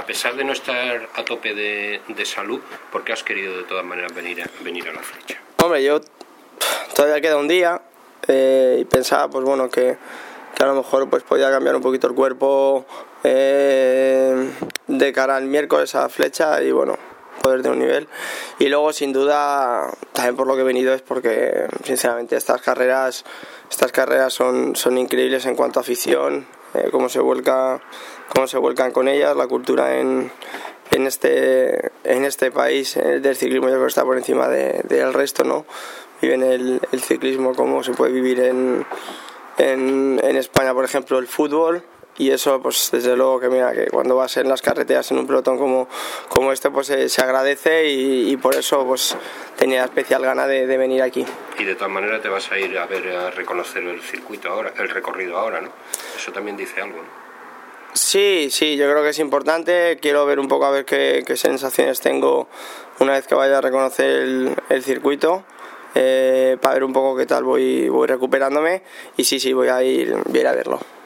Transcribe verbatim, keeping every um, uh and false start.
pesar de no estar a tope de, de salud, ¿por qué has querido de todas maneras venir a, venir a la Flecha? Hombre, yo todavía queda un día eh, y pensaba pues bueno que, que a lo mejor pues podía cambiar un poquito el cuerpo eh, de cara al miércoles a la Flecha y bueno, poder de un nivel. Y luego sin duda también por lo que he venido es porque sinceramente estas carreras estas carreras son, son increíbles en cuanto a afición, eh, cómo se vuelca cómo se vuelcan con ellas, la cultura en, en este en este país eh, del ciclismo yo creo que está por encima de, del resto, ¿no? Viven el, el ciclismo como se puede vivir en, en, en España, por ejemplo, el fútbol. Y eso, pues desde luego que mira, que cuando vas en las carreteras en un pelotón como, como este, pues se, se agradece y, y por eso pues tenía especial gana de, de venir aquí. Y de todas maneras te vas a ir a ver, a reconocer el circuito ahora, el recorrido ahora, ¿no? Eso también dice algo, ¿no? Sí, sí, yo creo que es importante. Quiero ver un poco a ver qué, qué sensaciones tengo una vez que vaya a reconocer el, el circuito. Eh, para ver un poco qué tal voy, voy recuperándome y sí, sí, voy a ir, voy a, ir a verlo.